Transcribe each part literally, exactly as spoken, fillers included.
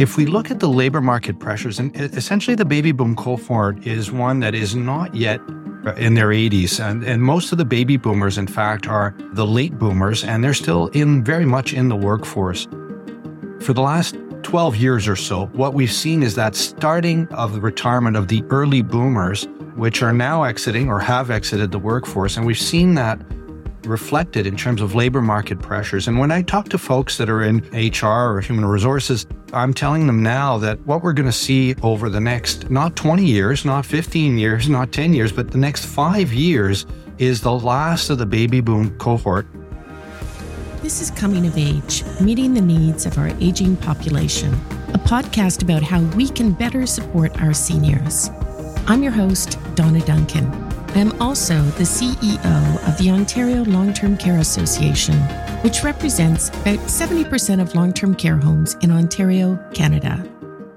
If we look at the labor market pressures, and essentially the baby boom cohort is one that is not yet in their eighties. And, and most of the baby boomers, in fact, are the late boomers, and they're still in very much in the workforce. For the last twelve years or so, what we've seen is that starting of the retirement of the early boomers, which are now exiting or have exited the workforce. And we've seen that reflected in terms of labor market pressures. And when I talk to folks that are in H R or human resources, I'm telling them now that what we're going to see over the next, not twenty years, not fifteen years, not ten years, but the next five years is the last of the baby boom cohort. This is Coming of Age, Meeting the Needs of Our Aging Population, a podcast about how we can better support our seniors. I'm your host, Donna Duncan. I am also the C E O of the Ontario Long-Term Care Association, which represents about seventy percent of long-term care homes in Ontario, Canada.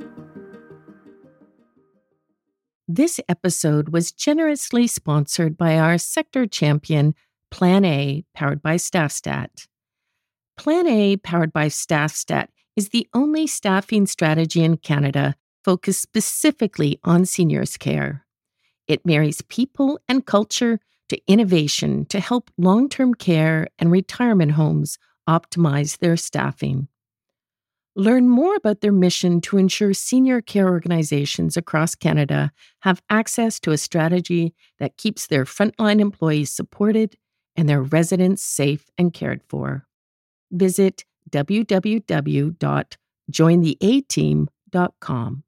This episode was generously sponsored by our sector champion, Plan A, powered by StaffStat. Plan A, powered by StaffStat, is the only staffing strategy in Canada focused specifically on seniors' care. It marries people and culture to innovation to help long-term care and retirement homes optimize their staffing. Learn more about their mission to ensure senior care organizations across Canada have access to a strategy that keeps their frontline employees supported and their residents safe and cared for. Visit w w w dot join the a team dot com.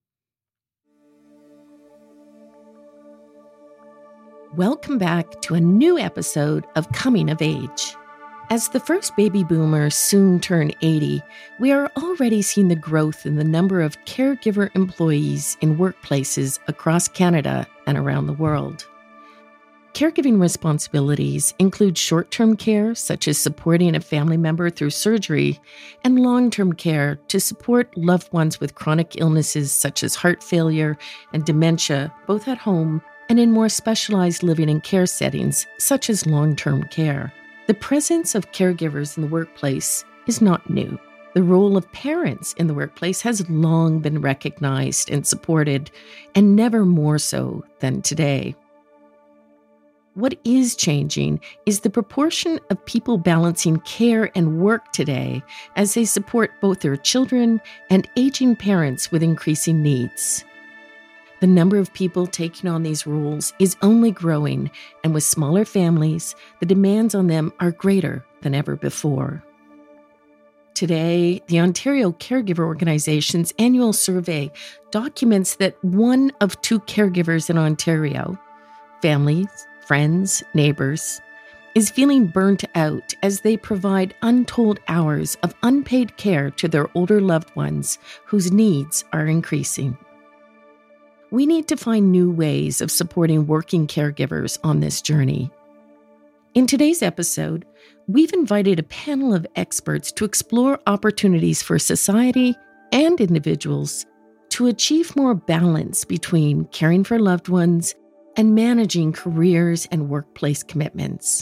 Welcome back to a new episode of Coming of Age. As the first baby boomers soon turn eighty, we are already seeing the growth in the number of caregiver employees in workplaces across Canada and around the world. Caregiving responsibilities include short-term care, such as supporting a family member through surgery, and long-term care to support loved ones with chronic illnesses such as heart failure and dementia, both at home and in more specialized living and care settings, such as long-term care. The presence of caregivers in the workplace is not new. The role of parents in the workplace has long been recognized and supported, and never more so than today. What is changing is the proportion of people balancing care and work today as they support both their children and aging parents with increasing needs. The number of people taking on these roles is only growing, and with smaller families, the demands on them are greater than ever before. Today, the Ontario Caregiver Organization's annual survey documents that one of two caregivers in Ontario, families, friends, neighbors, is feeling burnt out as they provide untold hours of unpaid care to their older loved ones whose needs are increasing. We need to find new ways of supporting working caregivers on this journey. In today's episode, we've invited a panel of experts to explore opportunities for society and individuals to achieve more balance between caring for loved ones and managing careers and workplace commitments.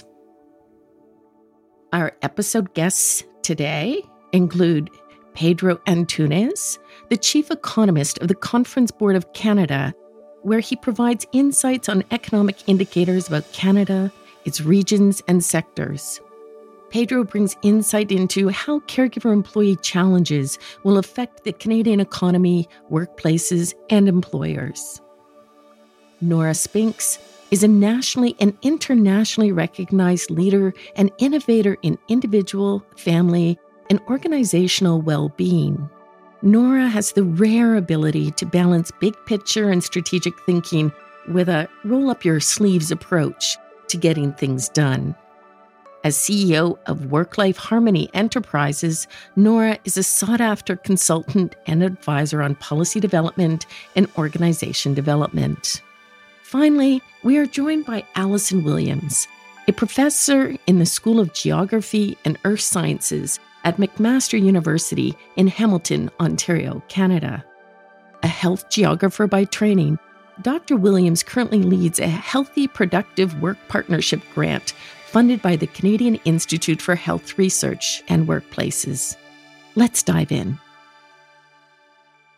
Our episode guests today include Pedro Antunes, the chief economist of the Conference Board of Canada, where he provides insights on economic indicators about Canada, its regions, and sectors. Pedro brings insight into how caregiver employee challenges will affect the Canadian economy, workplaces, and employers. Nora Spinks is a nationally and internationally recognized leader and innovator in individual, family, and organizational well-being. Nora has the rare ability to balance big picture and strategic thinking with a roll-up-your-sleeves approach to getting things done. As C E O of Work-Life Harmony Enterprises, Nora is a sought-after consultant and advisor on policy development and organization development. Finally, we are joined by Alison Williams, a professor in the School of Geography and Earth Sciences at McMaster University in Hamilton, Ontario, Canada. A health geographer by training, Doctor Williams currently leads a Healthy Productive Work Partnership grant funded by the Canadian Institute for Health Research and Workplaces. Let's dive in.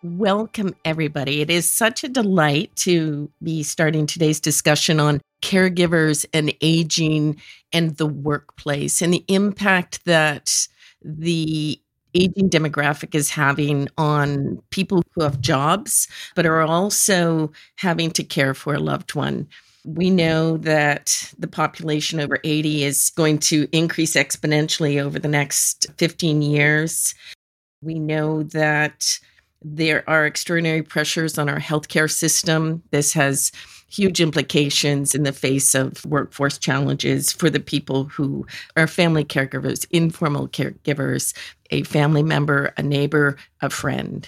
Welcome, everybody. It is such a delight to be starting today's discussion on caregivers and aging and the workplace and the impact that the aging demographic is having on people who have jobs, but are also having to care for a loved one. We know that the population over eighty is going to increase exponentially over the next fifteen years. We know that there are extraordinary pressures on our healthcare system. This has huge implications in the face of workforce challenges for the people who are family caregivers, informal caregivers, a family member, a neighbor, a friend.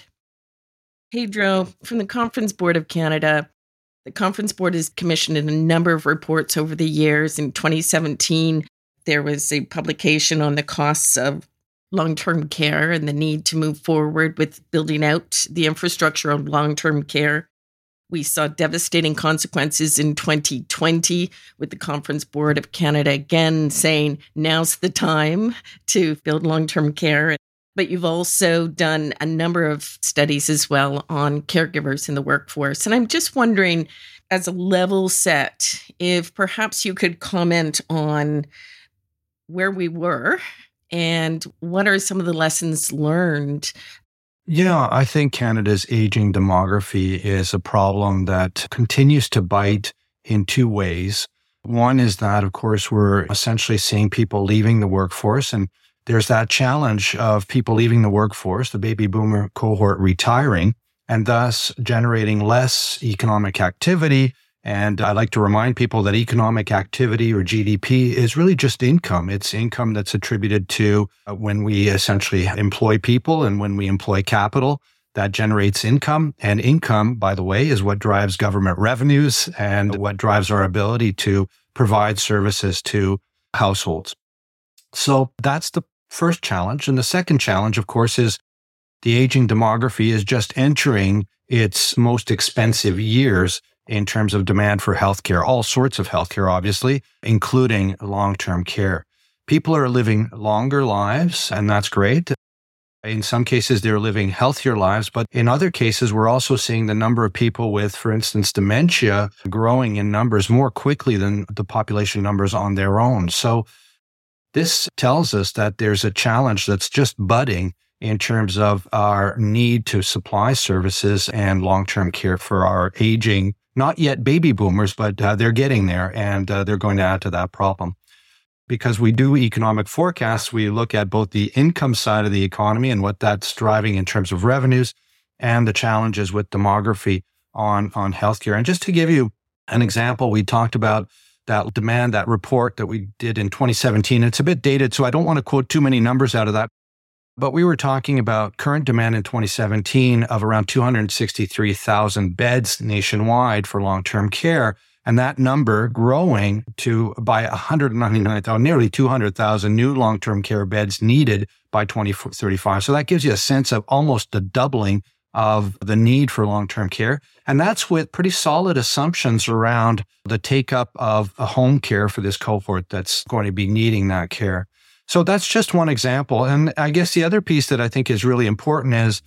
Pedro, from the Conference Board of Canada, the Conference Board has commissioned a number of reports over the years. In twenty seventeen, there was a publication on the costs of long-term care and the need to move forward with building out the infrastructure of long-term care. We saw devastating consequences in twenty twenty with the Conference Board of Canada again saying, now's the time to build long-term care. But you've also done a number of studies as well on caregivers in the workforce. And I'm just wondering, as a level set, if perhaps you could comment on where we were and what are some of the lessons learned? Yeah, I think Canada's aging demography is a problem that continues to bite in two ways. One is that, of course, we're essentially seeing people leaving the workforce, and there's that challenge of people leaving the workforce, the baby boomer cohort retiring, and thus generating less economic activity. And I like to remind people that economic activity, or G D P, is really just income. It's income that's attributed to uh, when we essentially employ people and when we employ capital, that generates income. And income, by the way, is what drives government revenues and what drives our ability to provide services to households. So that's the first challenge. And the second challenge, of course, is the aging demography is just entering its most expensive years in terms of demand for healthcare, all sorts of healthcare, obviously, including long-term care. People are living longer lives, and that's great. In some cases, they're living healthier lives, but in other cases, we're also seeing the number of people with, for instance, dementia growing in numbers more quickly than the population numbers on their own. So this tells us that there's a challenge that's just budding in terms of our need to supply services and long-term care for our aging, not yet baby boomers, but uh, they're getting there, and uh, they're going to add to that problem. Because we do economic forecasts, we look at both the income side of the economy and what that's driving in terms of revenues and the challenges with demography on, on healthcare. And just to give you an example, we talked about that demand, that report that we did in twenty seventeen. It's a bit dated, so I don't want to quote too many numbers out of that. But we were talking about current demand in twenty seventeen of around two hundred sixty-three thousand beds nationwide for long-term care. And that number growing to by one hundred ninety-nine thousand, nearly two hundred thousand new long-term care beds needed by twenty thirty-five. So that gives you a sense of almost the doubling of the need for long-term care. And that's with pretty solid assumptions around the take-up of a home care for this cohort that's going to be needing that care. So that's just one example. And I guess the other piece that I think is really important is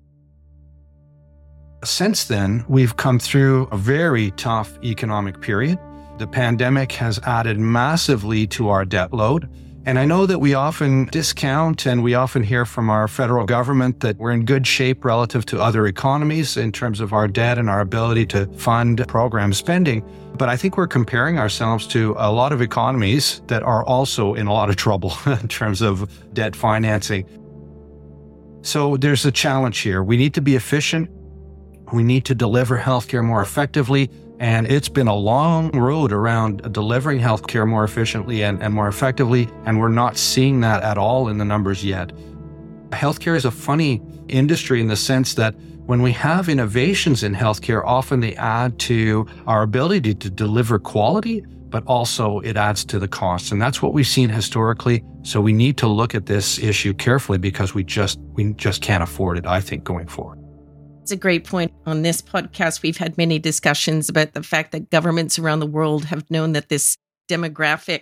since then, we've come through a very tough economic period. The pandemic has added massively to our debt load. And I know that we often discount and we often hear from our federal government that we're in good shape relative to other economies in terms of our debt and our ability to fund program spending. But I think we're comparing ourselves to a lot of economies that are also in a lot of trouble in terms of debt financing. So there's a challenge here. We need to be efficient. We need to deliver healthcare more effectively. And it's been a long road around delivering healthcare more efficiently and, and more effectively. And we're not seeing that at all in the numbers yet. Healthcare is a funny industry in the sense that when we have innovations in healthcare, often they add to our ability to deliver quality, but also it adds to the costs. And that's what we've seen historically. So we need to look at this issue carefully because we just we just can't afford it, I think, going forward. It's a great point. On this podcast, we've had many discussions about the fact that governments around the world have known that this demographic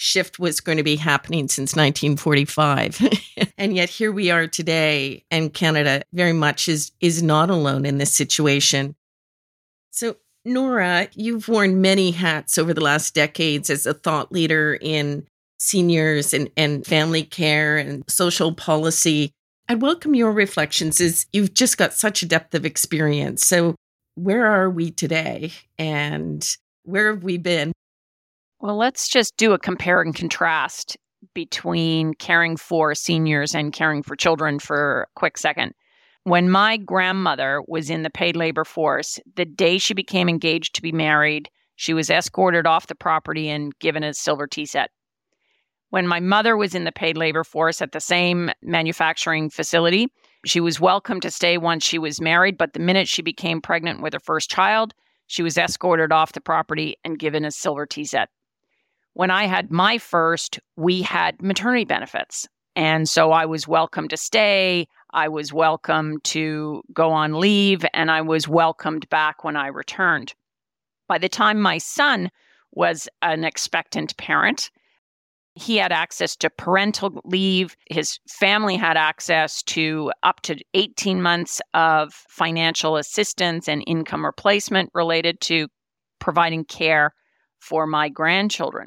shift was going to be happening since nineteen forty-five. And yet here we are today, and Canada very much is, is not alone in this situation. So, Nora, you've worn many hats over the last decades as a thought leader in seniors and, and family care and social policy. I'd welcome your reflections as you've just got such a depth of experience. So where are we today and where have we been? Well, let's just do a compare and contrast between caring for seniors and caring for children for a quick second. When my grandmother was in the paid labor force, the day she became engaged to be married, she was escorted off the property and given a silver tea set. When my mother was in the paid labor force at the same manufacturing facility, she was welcome to stay once she was married, but the minute she became pregnant with her first child, she was escorted off the property and given a silver tea set. When I had my first, we had maternity benefits. And so I was welcome to stay, I was welcome to go on leave, and I was welcomed back when I returned. By the time my son was an expectant parent, he had access to parental leave. His family had access to up to eighteen months of financial assistance and income replacement related to providing care for my grandchildren.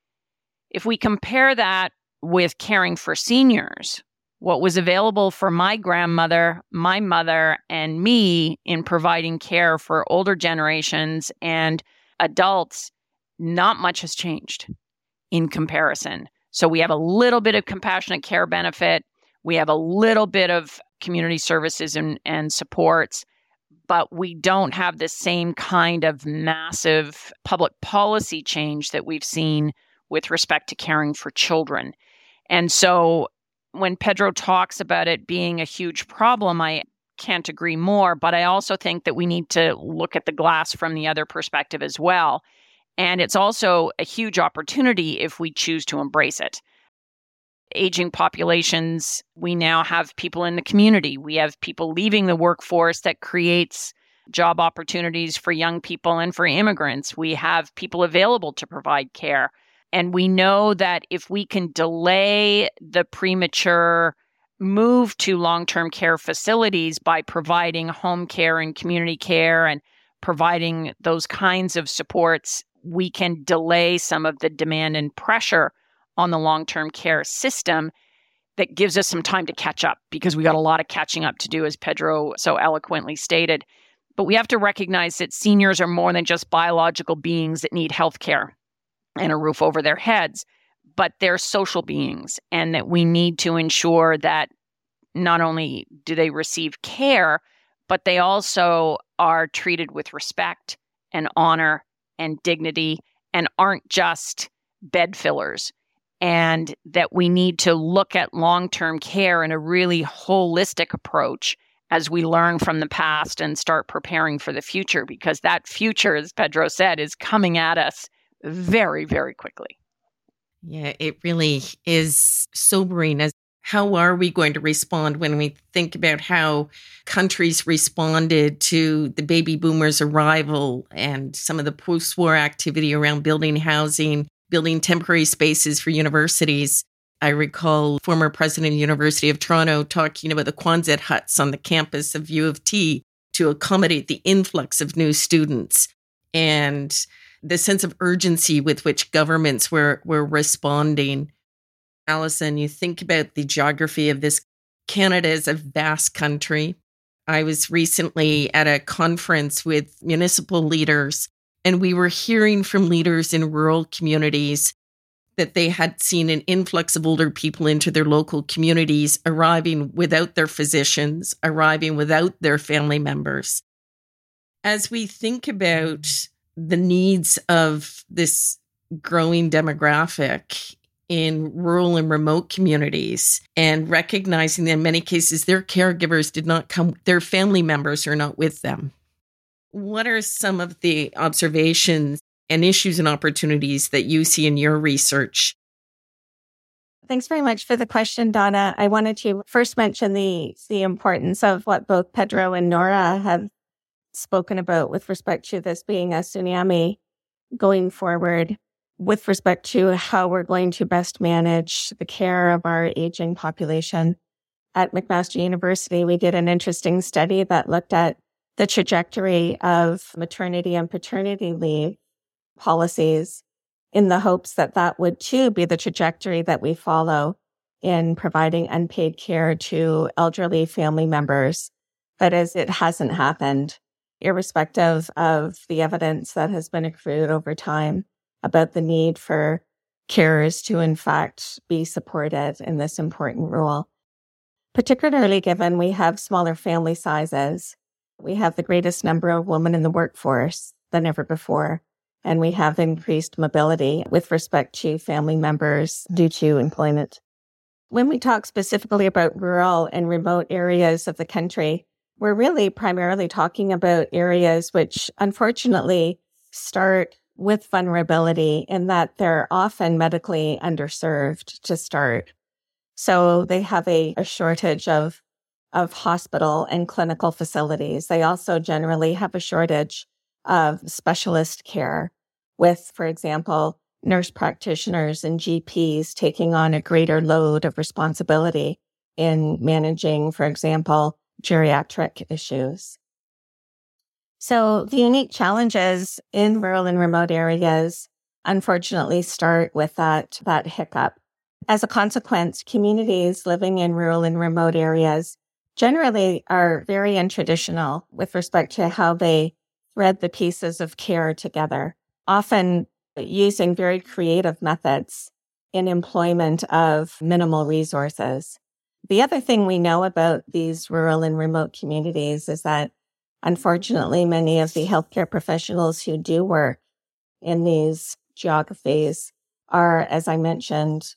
If we compare that with caring for seniors, what was available for my grandmother, my mother, and me in providing care for older generations and adults, not much has changed in comparison. So we have a little bit of compassionate care benefit. We have a little bit of community services and, and supports, but we don't have the same kind of massive public policy change that we've seen with respect to caring for children. And so when Pedro talks about it being a huge problem, I can't agree more, but I also think that we need to look at the glass from the other perspective as well. And it's also a huge opportunity if we choose to embrace it. Aging populations, we now have people in the community. We have people leaving the workforce that creates job opportunities for young people and for immigrants. We have people available to provide care. And we know that if we can delay the premature move to long-term care facilities by providing home care and community care and providing those kinds of supports, we can delay some of the demand and pressure on the long-term care system that gives us some time to catch up, because we got a lot of catching up to do, as Pedro so eloquently stated. But we have to recognize that seniors are more than just biological beings that need health care and a roof over their heads, but they're social beings, and that we need to ensure that not only do they receive care, but they also are treated with respect and honor and dignity and aren't just bed fillers. And that we need to look at long-term care in a really holistic approach as we learn from the past and start preparing for the future, because that future, as Pedro said, is coming at us very, very quickly. Yeah, it really is sobering. As how are we going to respond when we think about how countries responded to the baby boomers' arrival and some of the post-war activity around building housing, building temporary spaces for universities? I recall former president of the University of Toronto talking about the Quonset huts on the campus of U of T to accommodate the influx of new students, and the sense of urgency with which governments were, were responding. Allison, you think about the geography of this. Canada is a vast country. I was recently at a conference with municipal leaders, and we were hearing from leaders in rural communities that they had seen an influx of older people into their local communities, arriving without their physicians, arriving without their family members. As we think about the needs of this growing demographic in rural and remote communities, and recognizing that in many cases their caregivers did not come, their family members are not with them. What are some of the observations and issues and opportunities that you see in your research? Thanks very much for the question, Donna. I wanted to first mention the the importance of what both Pedro and Nora have spoken about with respect to this being a tsunami going forward. with respect to how we're going to best manage the care of our aging population. At McMaster University, we did an interesting study that looked at the trajectory of maternity and paternity leave policies in the hopes that that would too be the trajectory that we follow in providing unpaid care to elderly family members. But as it hasn't happened, irrespective of the evidence that has been accrued over time about the need for carers to, in fact, be supported in this important role. Particularly given we have smaller family sizes, we have the greatest number of women in the workforce than ever before, and we have increased mobility with respect to family members due to employment. When we talk specifically about rural and remote areas of the country, we're really primarily talking about areas which unfortunately start with vulnerability in that they're often medically underserved to start. So they have a, a shortage of, of hospital and clinical facilities. They also generally have a shortage of specialist care with, for example, nurse practitioners and G Ps taking on a greater load of responsibility in managing, for example, geriatric issues. So the unique challenges in rural and remote areas, unfortunately, start with that, that hiccup. As a consequence, communities living in rural and remote areas generally are very untraditional with respect to how they thread the pieces of care together, often using very creative methods in employment of minimal resources. The other thing we know about these rural and remote communities is that, unfortunately, many of the healthcare professionals who do work in these geographies are, as I mentioned,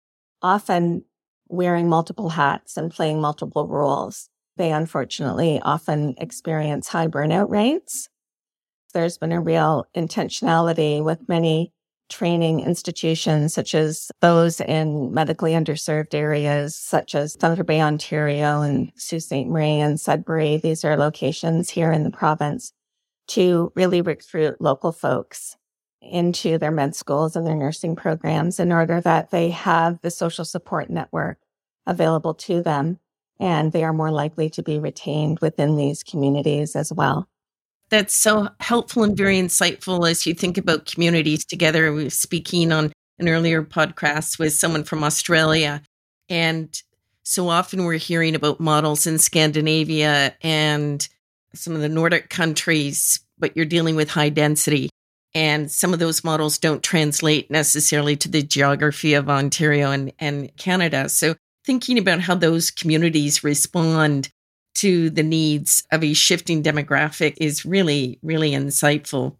often wearing multiple hats and playing multiple roles. They unfortunately often experience high burnout rates. There's been a real intentionality with many training institutions, such as those in medically underserved areas, such as Thunder Bay, Ontario, and Sault Ste. Marie and Sudbury. These are locations here in the province to really recruit local folks into their med schools and their nursing programs in order that they have the social support network available to them, and they are more likely to be retained within these communities as well. That's so helpful and very insightful as you think about communities together. We were speaking on an earlier podcast with someone from Australia, and so often we're hearing about models in Scandinavia and some of the Nordic countries, but you're dealing with high density. And some of those models don't translate necessarily to the geography of Ontario and, and Canada. So thinking about how those communities respond to the needs of a shifting demographic is really, really insightful.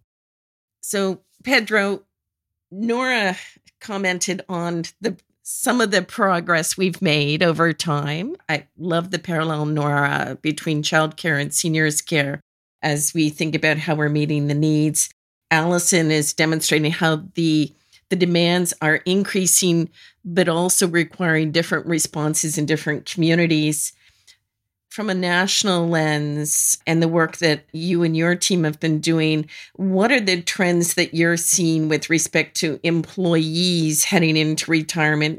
So, Pedro, Nora commented on the some of the progress we've made over time. I love the parallel, Nora, between childcare and seniors care as we think about how we're meeting the needs. Allison is demonstrating how the the demands are increasing, but also requiring different responses in different communities. From a national lens and the work that you and your team have been doing, what are the trends that you're seeing with respect to employees heading into retirement?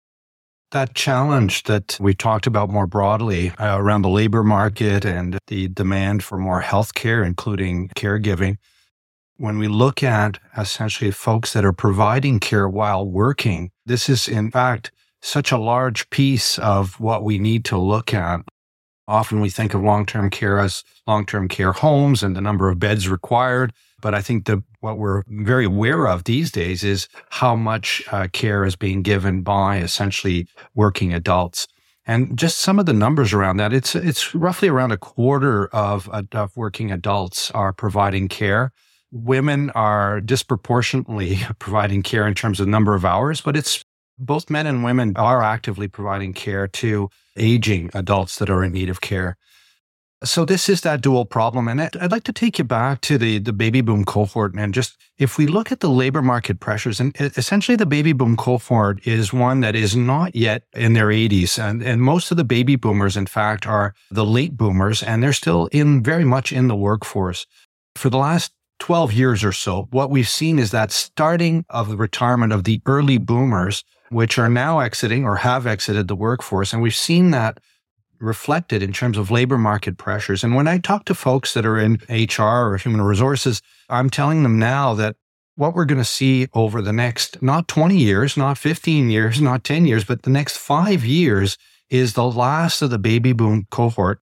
That challenge that we talked about more broadly uh, around the labor market and the demand for more healthcare, including caregiving, when we look at essentially folks that are providing care while working, this is in fact such a large piece of what we need to look at. Often we think of long-term care as long-term care homes and the number of beds required. But I think that what we're very aware of these days is how much uh, care is being given by essentially working adults. And just some of the numbers around that, it's it's roughly around a quarter of, of working adults are providing care. Women are disproportionately providing care in terms of number of hours, but it's both men and women are actively providing care to aging adults that are in need of care. So this is that dual problem. And I'd like to take you back to the, the baby boom cohort. And just if we look at the labor market pressures, and essentially the baby boom cohort is one that is not yet in their eighties. And, and most of the baby boomers, in fact, are the late boomers, and they're still in very much in the workforce. For the last twelve years or so, what we've seen is that starting of the retirement of the early boomers, which are now exiting or have exited the workforce. And we've seen that reflected in terms of labor market pressures. And when I talk to folks that are in H R or human resources, I'm telling them now that what we're going to see over the next, not twenty years, not fifteen years, not ten years, but the next five years is the last of the baby boom cohort.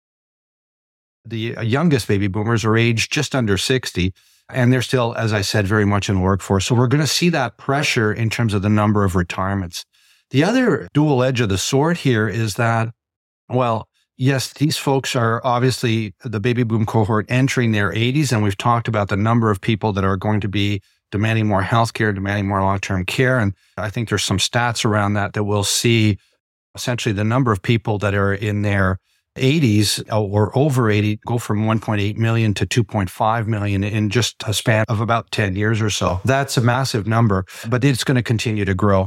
The youngest baby boomers are aged just under sixty, and they're still, as I said, very much in the workforce. So we're going to see that pressure in terms of the number of retirements. The other dual edge of the sword here is that, well, yes, these folks are obviously the baby boom cohort entering their eighties, and we've talked about the number of people that are going to be demanding more healthcare, demanding more long-term care. And I think there's some stats around that that we'll see essentially the number of people that are in their eighties or over eighty go from one point eight million to two point five million in just a span of about ten years or so. That's a massive number, but it's going to continue to grow.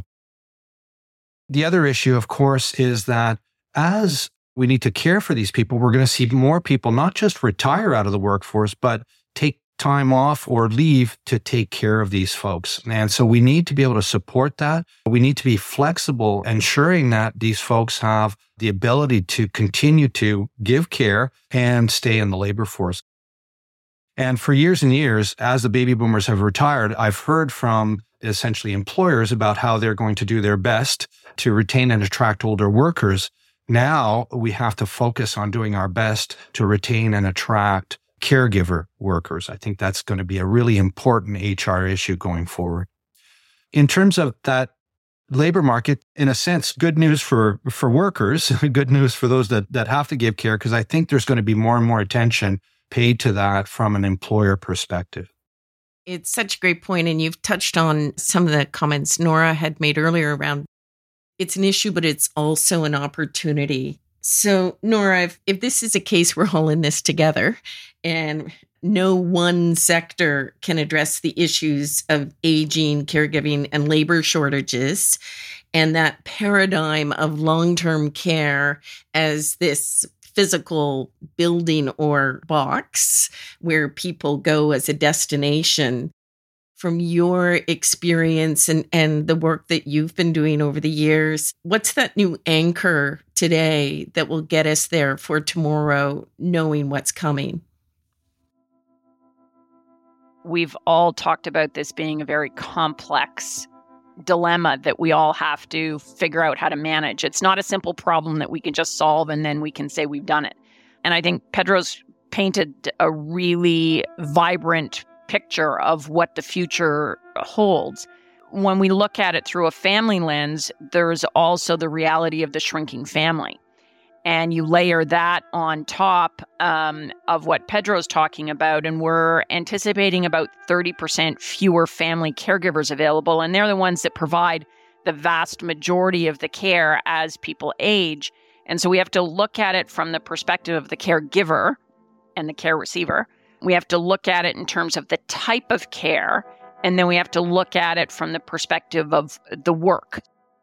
The other issue, of course, is that as we need to care for these people, we're going to see more people not just retire out of the workforce, but take time off or leave to take care of these folks. And so we need to be able to support that. We need to be flexible, ensuring that these folks have the ability to continue to give care and stay in the labor force. And for years and years, as the baby boomers have retired, I've heard from essentially employers about how they're going to do their best to retain and attract older workers. Now we have to focus on doing our best to retain and attract caregiver workers. I think that's going to be a really important H R issue going forward. In terms of that labor market, in a sense, good news for, for workers, good news for those that, that have to give care, because I think there's going to be more and more attention paid to that from an employer perspective. It's such a great point, and you've touched on some of the comments Nora had made earlier around it's an issue, but it's also an opportunity. So, Nora, if, if this is a case we're all in this together and no one sector can address the issues of aging, caregiving, and labor shortages, and that paradigm of long-term care as this physical building or box where people go as a destination, from your experience and, and the work that you've been doing over the years, what's that new anchor today that will get us there for tomorrow, knowing what's coming? We've all talked about this being a very complex dilemma that we all have to figure out how to manage. It's not a simple problem that we can just solve and then we can say we've done it. And I think Pedro's painted a really vibrant picture of what the future holds. When we look at it through a family lens, there's also the reality of the shrinking family. And you layer that on top um, of what Pedro's talking about, and we're anticipating about thirty percent fewer family caregivers available, and they're the ones that provide the vast majority of the care as people age. And so we have to look at it from the perspective of the caregiver and the care receiver. We have to look at it in terms of the type of care, and then we have to look at it from the perspective of the work.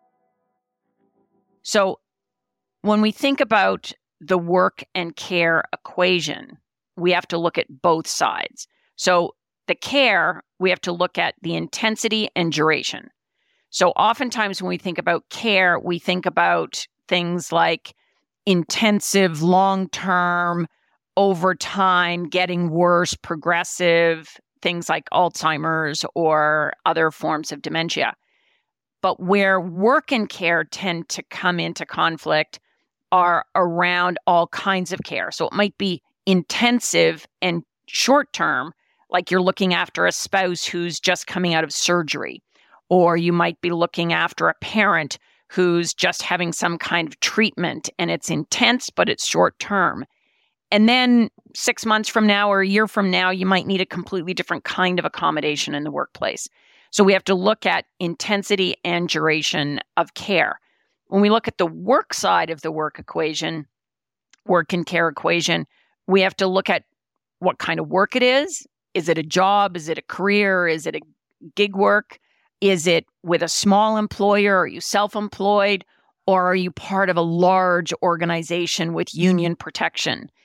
So when we think about the work and care equation, we have to look at both sides. So the care, we have to look at the intensity and duration. So oftentimes when we think about care, we think about things like intensive, long-term, over time, getting worse, progressive, things like Alzheimer's or other forms of dementia. But where work and care tend to come into conflict are around all kinds of care. So it might be intensive and short-term, like you're looking after a spouse who's just coming out of surgery, or you might be looking after a parent who's just having some kind of treatment, and it's intense, but it's short-term. And then six months from now or a year from now, you might need a completely different kind of accommodation in the workplace. So we have to look at intensity and duration of care. When we look at the work side of the work equation, work and care equation, we have to look at what kind of work it is. Is it a job? Is it a career? Is it a gig work? Is it with a small employer? Are you self-employed? Or are you part of a large organization with union protection?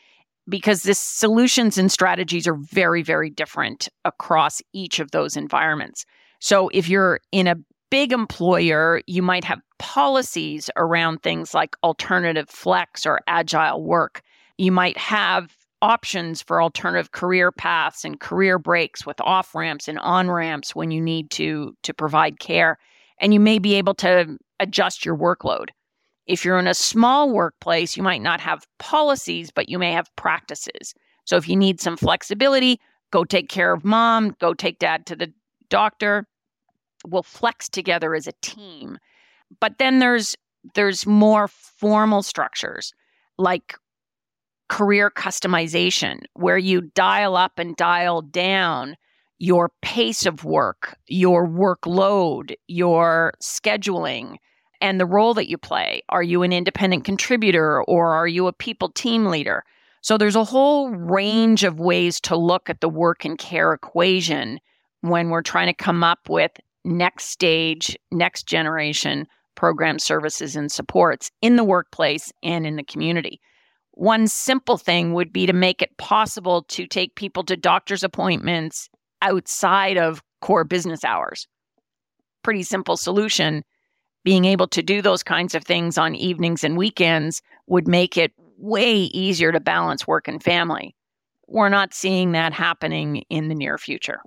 because the solutions and strategies are very, very different across each of those environments. So if you're in a big employer, you might have policies around things like alternative flex or agile work. You might have options for alternative career paths and career breaks with off-ramps and on-ramps when you need to, to provide care. And you may be able to adjust your workload. If you're in a small workplace, you might not have policies, but you may have practices. So if you need some flexibility, go take care of mom, go take dad to the doctor. We'll flex together as a team. But then there's there's more formal structures like career customization, where you dial up and dial down your pace of work, your workload, your scheduling, and the role that you play. Are you an independent contributor or are you a people team leader? So there's a whole range of ways to look at the work and care equation when we're trying to come up with next stage, next generation program services and supports in the workplace and in the community. One simple thing would be to make it possible to take people to doctor's appointments outside of core business hours. Pretty simple solution. Being able to do those kinds of things on evenings and weekends would make it way easier to balance work and family. We're not seeing that happening in the near future.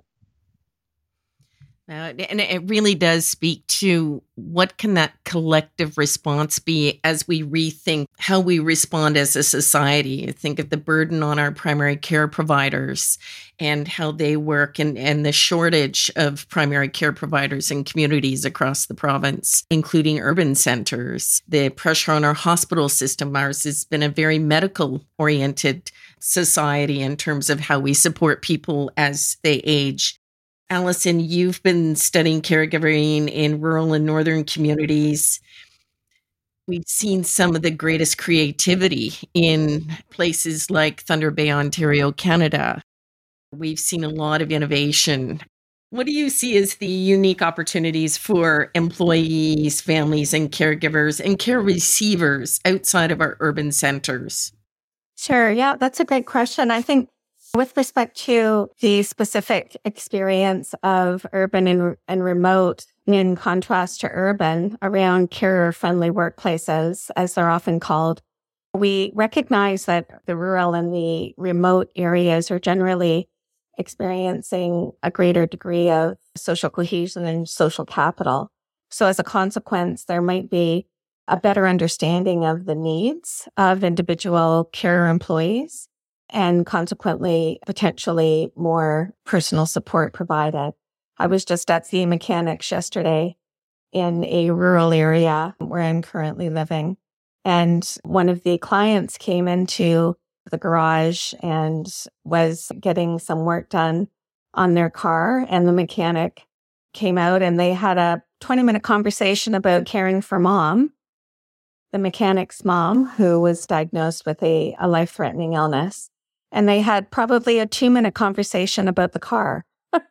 Uh, and it really does speak to what can that collective response be as we rethink how we respond as a society. Think of the burden on our primary care providers and how they work, and, and the shortage of primary care providers in communities across the province, including urban centers. The pressure on our hospital system. Ours has been a very medical-oriented society in terms of how we support people as they age. Alison, you've been studying caregiving in rural and northern communities. We've seen some of the greatest creativity in places like Thunder Bay, Ontario, Canada. We've seen a lot of innovation. What do you see as the unique opportunities for employees, families, and caregivers and care receivers outside of our urban centers? Sure. Yeah, that's a great question. I think with respect to the specific experience of urban and, and remote, in contrast to urban, around carer-friendly workplaces, as they're often called, we recognize that the rural and the remote areas are generally experiencing a greater degree of social cohesion and social capital. So as a consequence, there might be a better understanding of the needs of individual care employees, and consequently, potentially more personal support provided. I was just at the mechanics yesterday in a rural area where I'm currently living. And one of the clients came into the garage and was getting some work done on their car. And the mechanic came out and they had a twenty minute conversation about caring for mom, the mechanic's mom, who was diagnosed with a, a life-threatening illness. And they had probably a two-minute conversation about the car,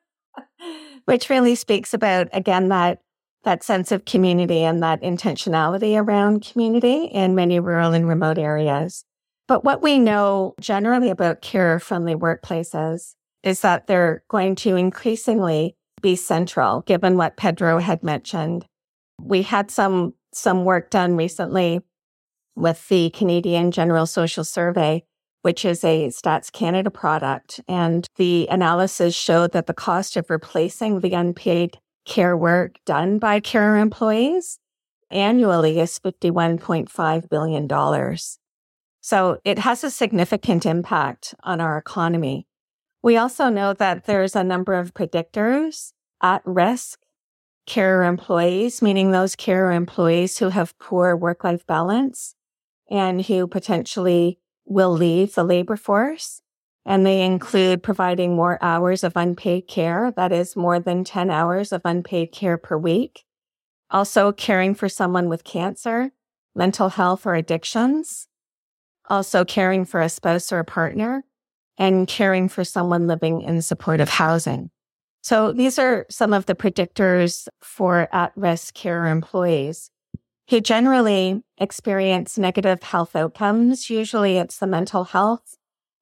which really speaks about, again, that that sense of community and that intentionality around community in many rural and remote areas. But what we know generally about care-friendly workplaces is that they're going to increasingly be central, given what Pedro had mentioned. We had some some work done recently with the Canadian General Social Survey, which is a Stats Canada product. And the analysis showed that the cost of replacing the unpaid care work done by care employees annually is fifty-one point five billion dollars. So it has a significant impact on our economy. We also know that there's a number of predictors at risk care employees, meaning those care employees who have poor work-life balance and who potentially will leave the labor force. And they include providing more hours of unpaid care, that is more than ten hours of unpaid care per week. Also caring for someone with cancer, mental health or addictions. Also caring for a spouse or a partner, and caring for someone living in supportive housing. So these are some of the predictors for at-risk care employees who generally experience negative health outcomes. Usually it's the mental health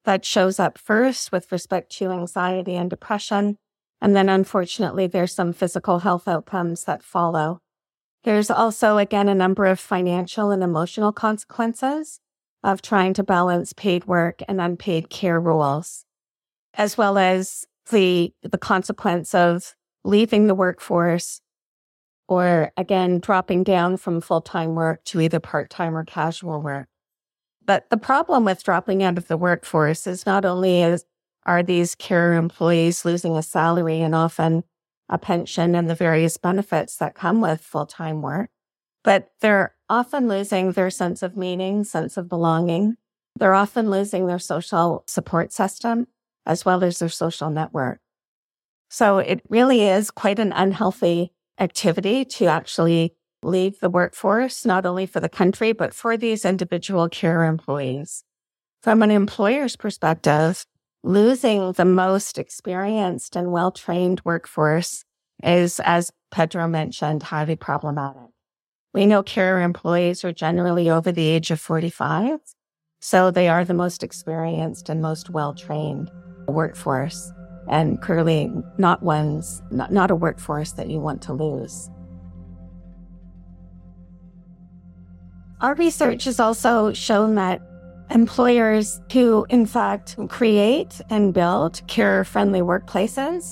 that shows up first with respect to anxiety and depression. And then, unfortunately, there's some physical health outcomes that follow. There's also, again, a number of financial and emotional consequences of trying to balance paid work and unpaid care roles, as well as the, the consequence of leaving the workforce or, again, dropping down from full-time work to either part-time or casual work. But the problem with dropping out of the workforce is not only is, are these care employees losing a salary and often a pension and the various benefits that come with full-time work, but they're often losing their sense of meaning, sense of belonging. They're often losing their social support system as well as their social network. So it really is quite an unhealthy activity to actually leave the workforce, not only for the country, but for these individual care employees. From an employer's perspective, losing the most experienced and well-trained workforce is, as Pedro mentioned, highly problematic. We know care employees are generally over the age of forty-five, so they are the most experienced and most well-trained workforce, and clearly not ones, not, not a workforce that you want to lose. Our research has also shown that employers who, in fact, create and build care-friendly workplaces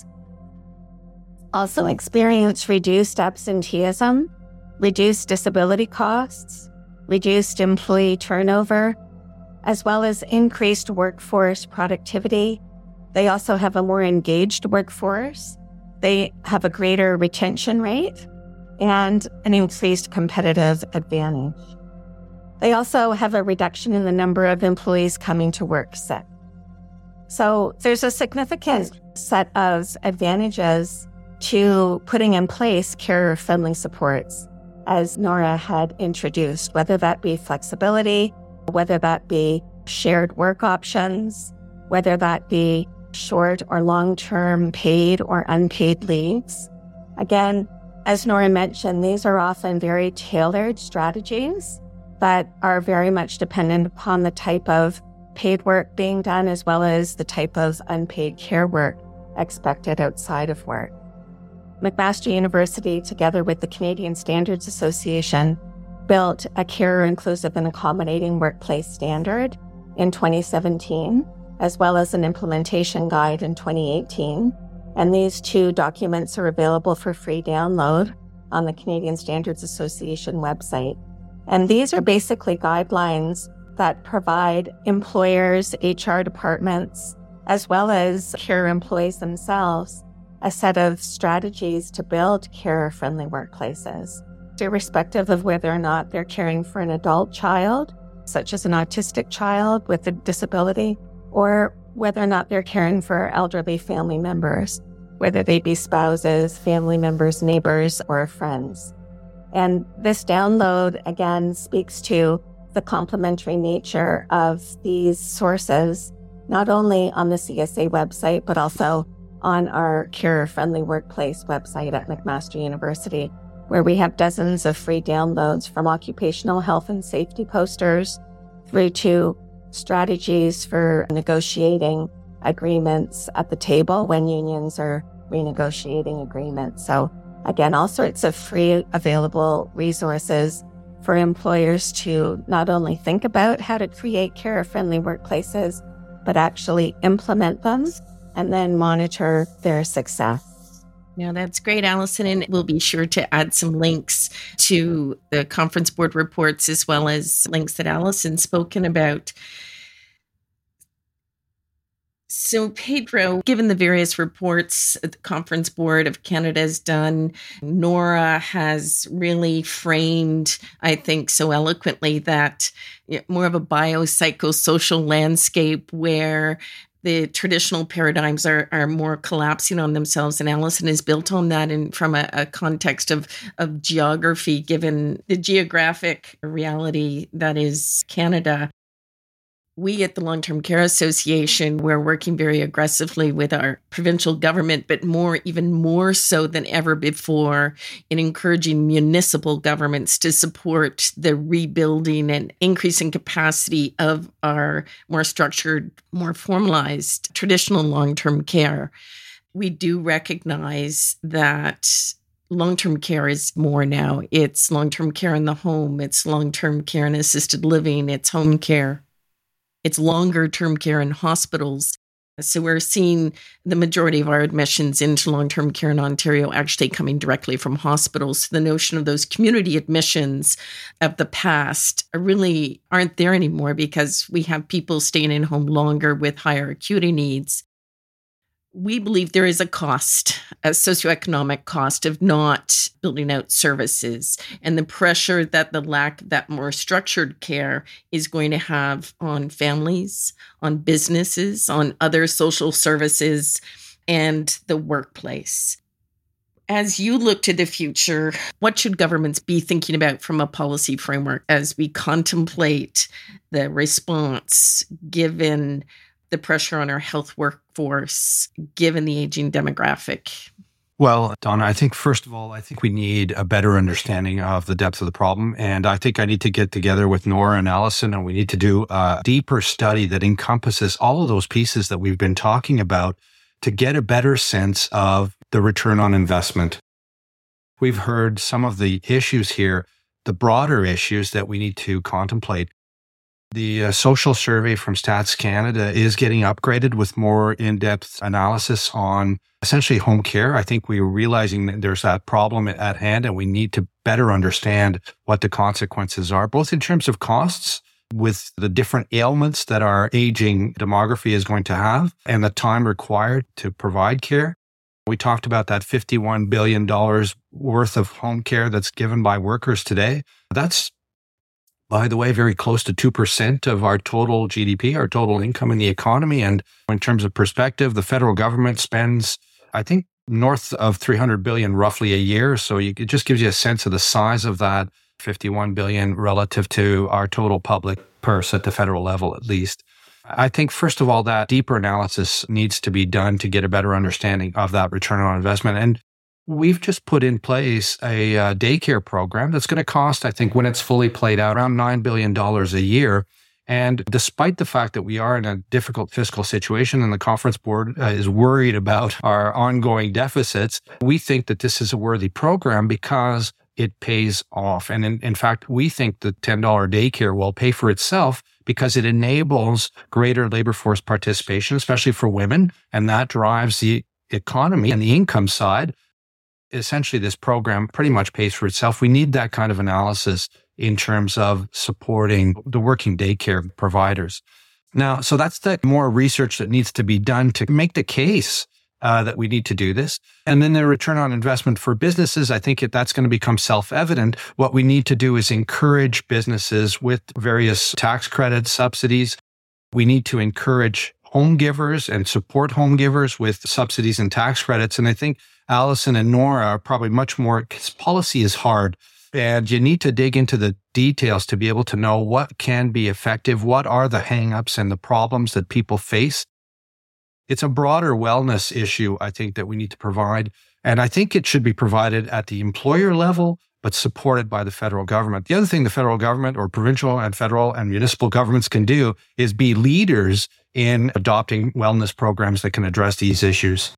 also experience reduced absenteeism, reduced disability costs, reduced employee turnover, as well as increased workforce productivity. They also have a more engaged workforce. They have a greater retention rate and an increased competitive advantage. They also have a reduction in the number of employees coming to work sick. So there's a significant set of advantages to putting in place care-friendly supports, as Nora had introduced, whether that be flexibility, whether that be shared work options, whether that be short or long-term paid or unpaid leaves. Again, as Nora mentioned, these are often very tailored strategies that are very much dependent upon the type of paid work being done as well as the type of unpaid care work expected outside of work. McMaster University, together with the Canadian Standards Association, built a care inclusive and accommodating workplace standard in twenty seventeen, as well as an implementation guide in twenty eighteen. And these two documents are available for free download on the Canadian Standards Association website. And these are basically guidelines that provide employers, H R departments, as well as care employees themselves, a set of strategies to build care-friendly workplaces, irrespective of whether or not they're caring for an adult child, such as an autistic child with a disability, or whether or not they're caring for elderly family members, whether they be spouses, family members, neighbors, or friends. And this download, again, speaks to the complementary nature of these sources, not only on the C S A website, but also on our Care-Friendly Workplace website at McMaster University, where we have dozens of free downloads from occupational health and safety posters through to strategies for negotiating agreements at the table when unions are renegotiating agreements. So again, all sorts of free available resources for employers to not only think about how to create care-friendly workplaces, but actually implement them and then monitor their success. Yeah, that's great, Allison. And we'll be sure to add some links to the conference board reports as well as links that Allison's spoken about. So, Pedro, given the various reports the Conference Board of Canada has done, Nora has really framed, I think, so eloquently that more of a biopsychosocial landscape where the traditional paradigms are, are more collapsing on themselves. And Allison has built on that in, from a, a context of, of geography, given the geographic reality that is Canada. We at the Long-Term Care Association, we're working very aggressively with our provincial government, but more, even more so than ever before, in encouraging municipal governments to support the rebuilding and increasing capacity of our more structured, more formalized traditional long-term care. We do recognize that long-term care is more now. It's long-term care in the home. It's long-term care and assisted living. It's home care. It's longer-term care in hospitals. So we're seeing the majority of our admissions into long-term care in Ontario actually coming directly from hospitals. So the notion of those community admissions of the past really aren't there anymore because we have people staying in home longer with higher acuity needs. We believe there is a cost, a socioeconomic cost of not building out services and the pressure that the lack of that more structured care is going to have on families, on businesses, on other social services, and the workplace. As you look to the future, what should governments be thinking about from a policy framework as we contemplate the response given the pressure on our health workforce, given the aging demographic? Well, Donna, I think, first of all, I think we need a better understanding of the depth of the problem. And I think I need to get together with Nora and Allison, and we need to do a deeper study that encompasses all of those pieces that we've been talking about to get a better sense of the return on investment. We've heard some of the issues here, the broader issues that we need to contemplate. The uh, social survey from Stats Canada is getting upgraded with more in-depth analysis on essentially home care. I think we're realizing that there's that problem at hand and we need to better understand what the consequences are, both in terms of costs with the different ailments that our aging demography is going to have and the time required to provide care. We talked about that fifty-one billion dollars worth of home care that's given by workers today. That's, by the way, very close to two percent of our total G D P, our total income in the economy. And in terms of perspective, the federal government spends, I think, north of three hundred billion dollars roughly a year. So you, it just gives you a sense of the size of that fifty-one billion dollars relative to our total public purse at the federal level, at least. I think, first of all, that deeper analysis needs to be done to get a better understanding of that return on investment. And we've just put in place a uh, daycare program that's going to cost, I think, when it's fully played out, around nine billion dollars a year. And despite the fact that we are in a difficult fiscal situation and the conference board uh, is worried about our ongoing deficits, we think that this is a worthy program because it pays off. And in, in fact, we think the ten dollars daycare will pay for itself because it enables greater labor force participation, especially for women, and that drives the economy and the income side. Essentially, this program pretty much pays for itself. We need that kind of analysis in terms of supporting the working daycare providers. Now, so that's the more research that needs to be done to make the case uh, that we need to do this. And then the return on investment for businesses, I think that's going to become self-evident. What we need to do is encourage businesses with various tax credits, subsidies. We need to encourage home givers and support home givers with subsidies and tax credits. And I think Allison and Nora are probably much more, because policy is hard and you need to dig into the details to be able to know what can be effective, what are the hangups and the problems that people face. It's a broader wellness issue, I think, that we need to provide. And I think it should be provided at the employer level, but supported by the federal government. The other thing the federal government or provincial and federal and municipal governments can do is be leaders in adopting wellness programs that can address these issues.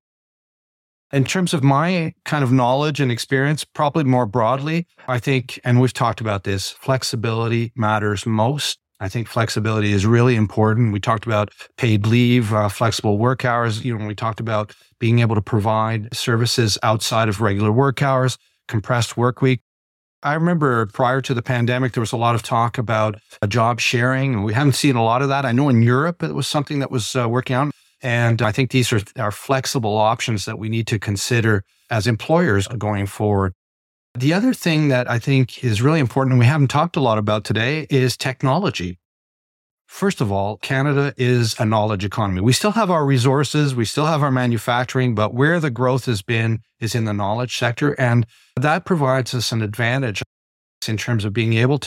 In terms of my kind of knowledge and experience, probably more broadly, I think, and we've talked about this, flexibility matters most. I think flexibility is really important. We talked about paid leave, uh, flexible work hours. You know, we talked about being able to provide services outside of regular work hours, compressed work week. I remember prior to the pandemic, there was a lot of talk about uh, job sharing, and we haven't seen a lot of that. I know in Europe, it was something that was uh, working out. And I think these are, are flexible options that we need to consider as employers going forward. The other thing that I think is really important, and we haven't talked a lot about today, is technology. First of all, Canada is a knowledge economy. We still have our resources, we still have our manufacturing, but where the growth has been is in the knowledge sector. And that provides us an advantage in terms of being able to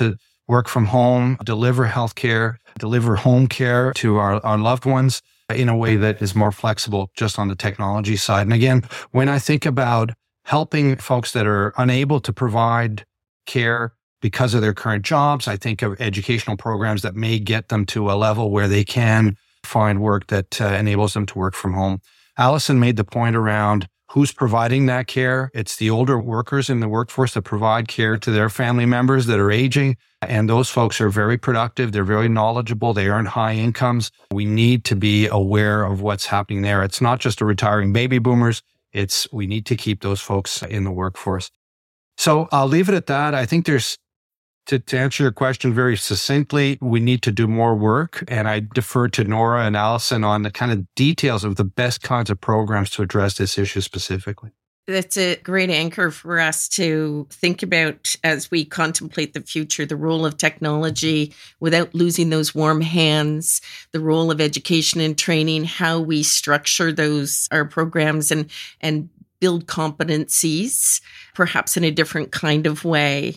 work from home, deliver healthcare, deliver home care to our, our loved ones in a way that is more flexible just on the technology side. And again, when I think about helping folks that are unable to provide care because of their current jobs, I think of educational programs that may get them to a level where they can find work that uh, enables them to work from home. Allison made the point around who's providing that care. It's the older workers in the workforce that provide care to their family members that are aging. And those folks are very productive. They're very knowledgeable. They earn high incomes. We need to be aware of what's happening there. It's not just the retiring baby boomers. It's we need to keep those folks in the workforce. So I'll leave it at that. I think there's, to, to answer your question very succinctly, we need to do more work. And I defer to Nora and Allison on the kind of details of the best kinds of programs to address this issue specifically. That's a great anchor for us to think about as we contemplate the future, the role of technology without losing those warm hands, the role of education and training, how we structure those, our programs and, and build competencies, perhaps in a different kind of way.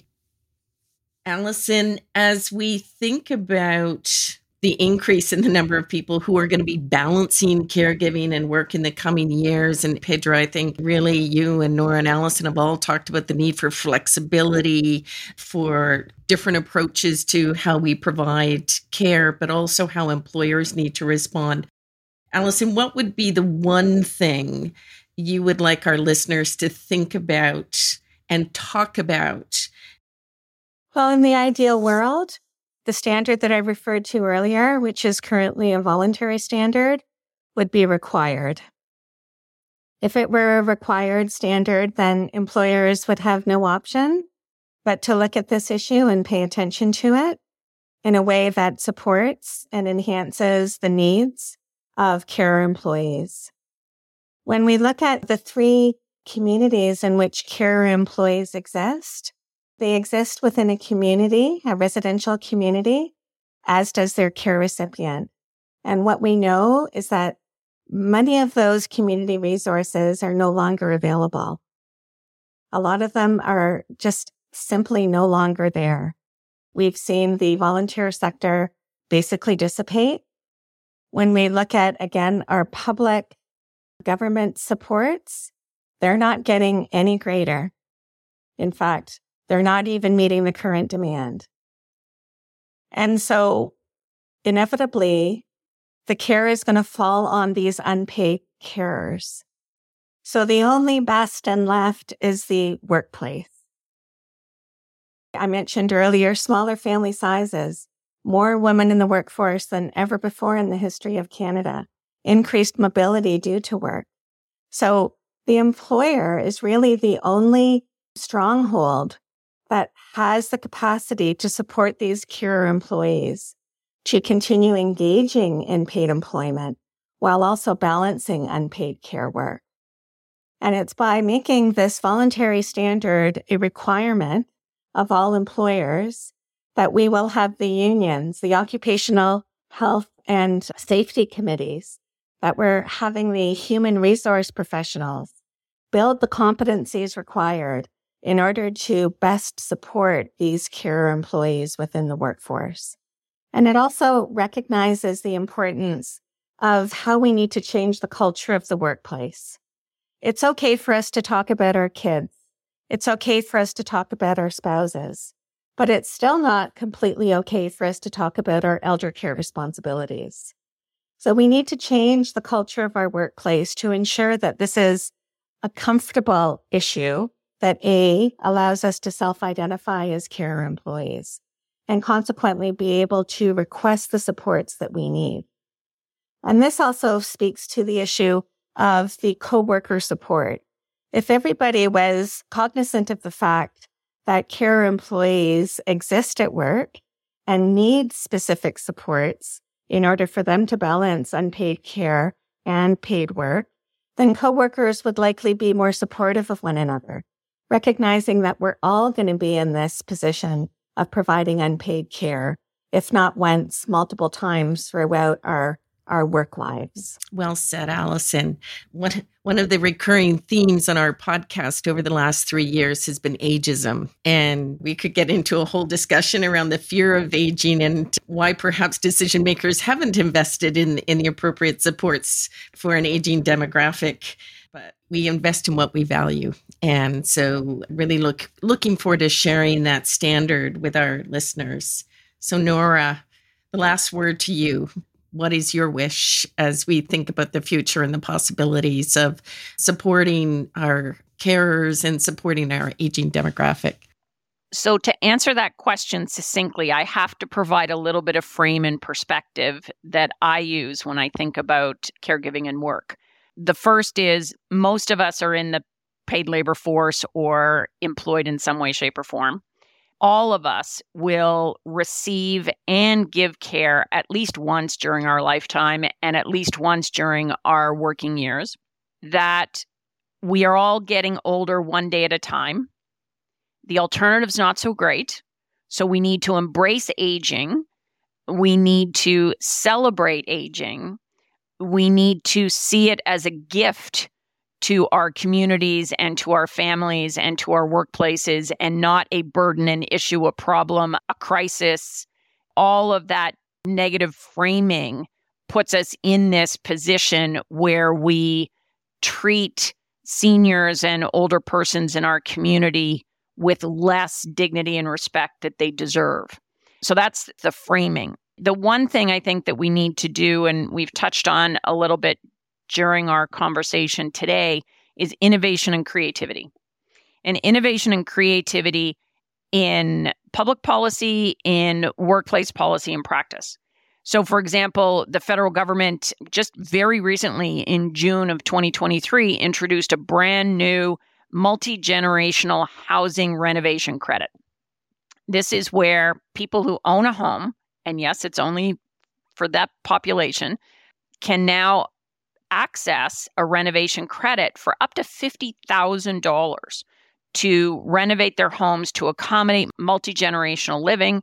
Allison, as we think about the increase in the number of people who are going to be balancing caregiving and work in the coming years. And Pedro, I think really you and Nora and Allison have all talked about the need for flexibility, for different approaches to how we provide care, but also how employers need to respond. Allison, what would be the one thing you would like our listeners to think about and talk about? Well, in the ideal world, the standard that I referred to earlier, which is currently a voluntary standard, would be required. If it were a required standard, then employers would have no option but to look at this issue and pay attention to it in a way that supports and enhances the needs of care employees. When we look at the three communities in which care employees exist, they exist within a community, a residential community, as does their care recipient. And what we know is that many of those community resources are no longer available. A lot of them are just simply no longer there. We've seen the volunteer sector basically dissipate. When we look at, again, our public government supports, they're not getting any greater. In fact, they're not even meeting the current demand. And so inevitably, the care is going to fall on these unpaid carers. So the only bastion left is the workplace. I mentioned earlier, smaller family sizes, more women in the workforce than ever before in the history of Canada, increased mobility due to work. So the employer is really the only stronghold that has the capacity to support these care employees to continue engaging in paid employment while also balancing unpaid care work. And it's by making this voluntary standard a requirement of all employers that we will have the unions, the occupational health and safety committees, that we're having the human resource professionals build the competencies required in order to best support these care employees within the workforce. And it also recognizes the importance of how we need to change the culture of the workplace. It's okay for us to talk about our kids. It's okay for us to talk about our spouses, but it's still not completely okay for us to talk about our elder care responsibilities. So we need to change the culture of our workplace to ensure that this is a comfortable issue that A, allows us to self-identify as care employees and consequently be able to request the supports that we need. And this also speaks to the issue of the coworker support. If everybody was cognizant of the fact that care employees exist at work and need specific supports in order for them to balance unpaid care and paid work, then coworkers would likely be more supportive of one another, recognizing that we're all going to be in this position of providing unpaid care, if not once, multiple times throughout our our work lives. Well said, Allison. One, one of the recurring themes on our podcast over the last three years has been ageism. And we could get into a whole discussion around the fear of aging and why perhaps decision makers haven't invested in, in the appropriate supports for an aging demographic. But we invest in what we value. And so really look looking forward to sharing that standard with our listeners. So Nora, the last word to you. What is your wish as we think about the future and the possibilities of supporting our carers and supporting our aging demographic? So to answer that question succinctly, I have to provide a little bit of frame and perspective that I use when I think about caregiving and work. The first is most of us are in the paid labor force or employed in some way, shape, or form. All of us will receive and give care at least once during our lifetime and at least once during our working years. That we are all getting older one day at a time. The alternative's not so great. So we need to embrace aging. We need to celebrate aging. We need to see it as a gift to our communities and to our families and to our workplaces, and not a burden, an issue, a problem, a crisis. All of that negative framing puts us in this position where we treat seniors and older persons in our community with less dignity and respect that they deserve. So that's the framing. The one thing I think that we need to do, and we've touched on a little bit during our conversation today, is innovation and creativity. And innovation and creativity in public policy, in workplace policy and practice. So, for example, the federal government just very recently in June of twenty twenty-three introduced a brand new multi-generational housing renovation credit. This is where people who own a home, and yes, it's only for that population, can now access a renovation credit for up to fifty thousand dollars to renovate their homes to accommodate multi-generational living.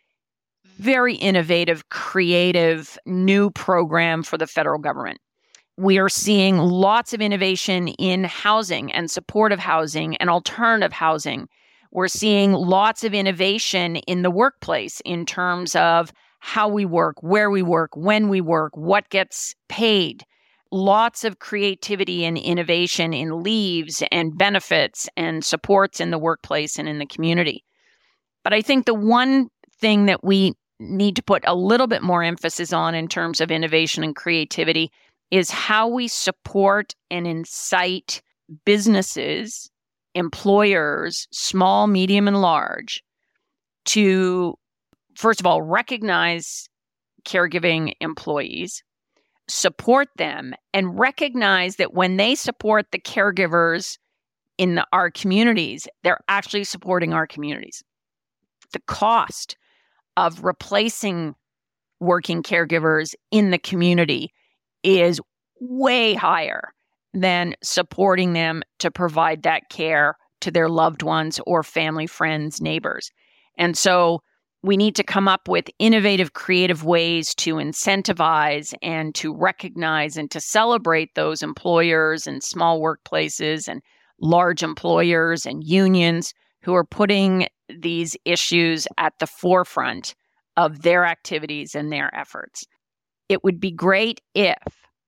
Very innovative, creative, new program for the federal government. We are seeing lots of innovation in housing and supportive housing and alternative housing. We're seeing lots of innovation in the workplace in terms of how we work, where we work, when we work, what gets paid. Lots of creativity and innovation in leaves and benefits and supports in the workplace and in the community. But I think the one thing that we need to put a little bit more emphasis on in terms of innovation and creativity is how we support and incite businesses, employers, small, medium, and large, to, first of all, recognize caregiving employees, support them, and recognize that when they support the caregivers in the, our communities, they're actually supporting our communities. The cost of replacing working caregivers in the community is way higher than supporting them to provide that care to their loved ones or family, friends, neighbors. And so we need to come up with innovative, creative ways to incentivize and to recognize and to celebrate those employers and small workplaces and large employers and unions who are putting these issues at the forefront of their activities and their efforts. It would be great if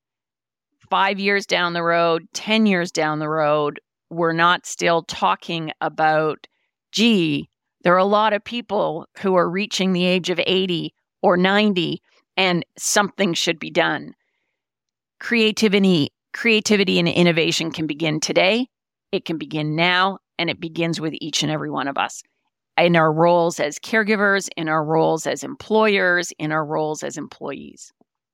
five years down the road, ten years down the road, we're not still talking about, gee, there are a lot of people who are reaching the age of eighty or ninety, and something should be done. Creativity, creativity and innovation can begin today, it can begin now, and it begins with each and every one of us. In our roles as caregivers, in our roles as employers, in our roles as employees.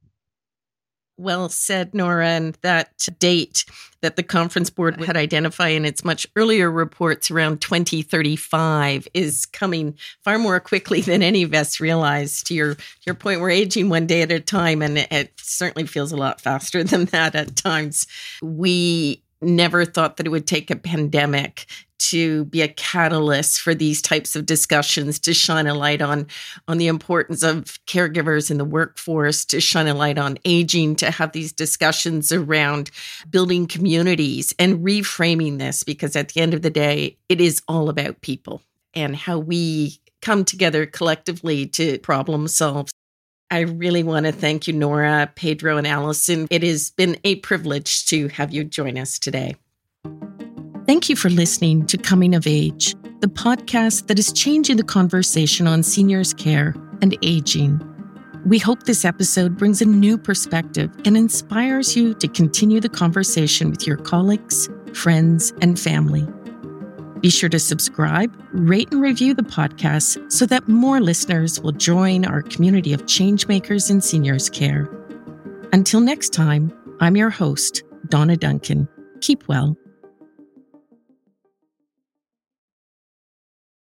Well said, Nora. And that date that the Conference Board had identified in its much earlier reports around twenty thirty-five is coming far more quickly than any of us realized. To your, your point, we're aging one day at a time, and it certainly feels a lot faster than that at times. We never thought that it would take a pandemic to be a catalyst for these types of discussions, to shine a light on, on the importance of caregivers in the workforce, to shine a light on aging, to have these discussions around building communities and reframing this, because at the end of the day, it is all about people and how we come together collectively to problem solve. I really want to thank you, Nora, Pedro, and Allison. It has been a privilege to have you join us today. Thank you for listening to Coming of Age, the podcast that is changing the conversation on seniors' care and aging. We hope this episode brings a new perspective and inspires you to continue the conversation with your colleagues, friends, and family. Be sure to subscribe, rate, and review the podcast so that more listeners will join our community of changemakers in seniors' care. Until next time, I'm your host, Donna Duncan. Keep well.